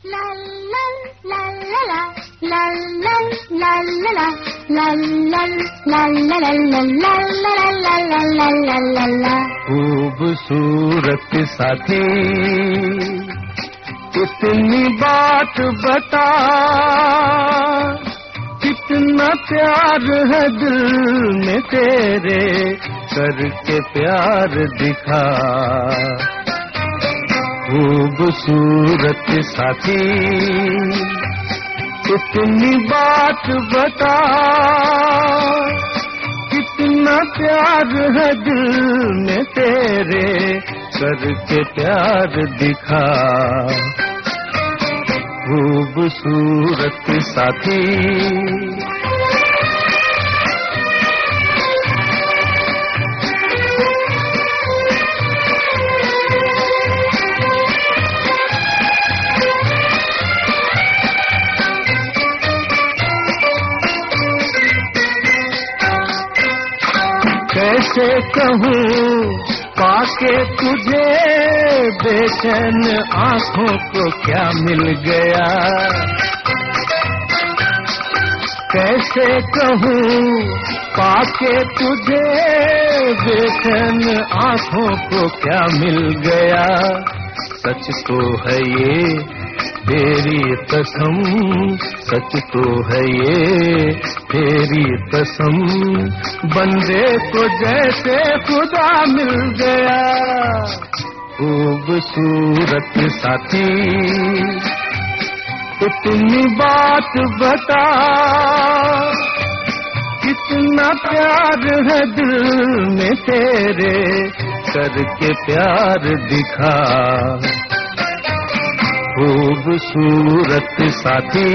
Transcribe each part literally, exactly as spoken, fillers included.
खूबसूरत साथी इतनी बात बता, कितना प्यार है दिल में तेरे, करके प्यार दिखा। खूबसूरत साथी इतनी बात बता, कितना प्यार है दिल में तेरे, करके प्यार दिखा। खूबसूरत साथी कैसे कहूँ पाके तुझे, बेचैन आँखों को क्या मिल गया। कैसे कहूँ पाके तुझे, बेचैन आँखों को क्या मिल गया। सच तो है ये तेरी कसम, सच तो है ये तेरी कसम, बंदे को जैसे खुदा मिल गया। खूबसूरत साथी इतनी बात बता, कितना प्यार है दिल में तेरे, करके प्यार दिखा। खूबसूरत साथी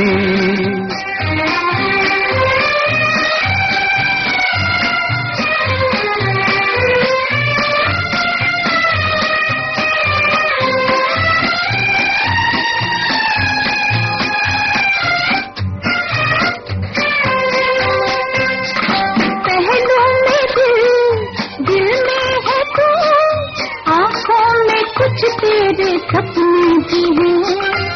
पहलू में दिल, दिल में है तू, आँखों में कुछ तेरे सपने भी हैं।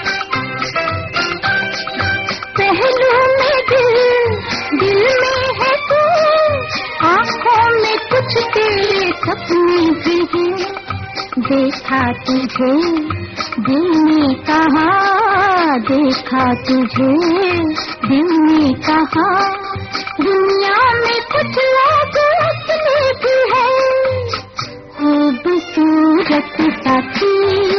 पहलू में दिल, दिल में है तू, आँखों में कुछ तेरे सपने भी हैं। देखा तुझे दिल ने कहा, देखा तुझे दिल ने कहा, दुनिया में कुछ लोग अपने भी हैं। खूबसूरत साथी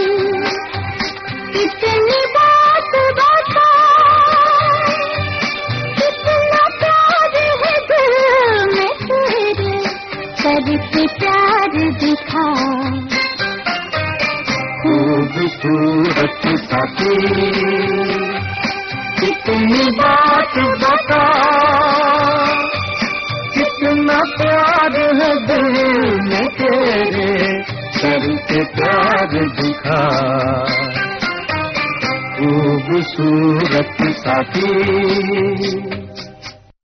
इतनी बात बता, कितना प्यार है दिल में तेरे, करके प्यार दिखा। खूबसूरत साथी कितनी बात बता, कितना प्यार है दिल में तेरे, करके प्यार दिखा। खूबसूरत साथी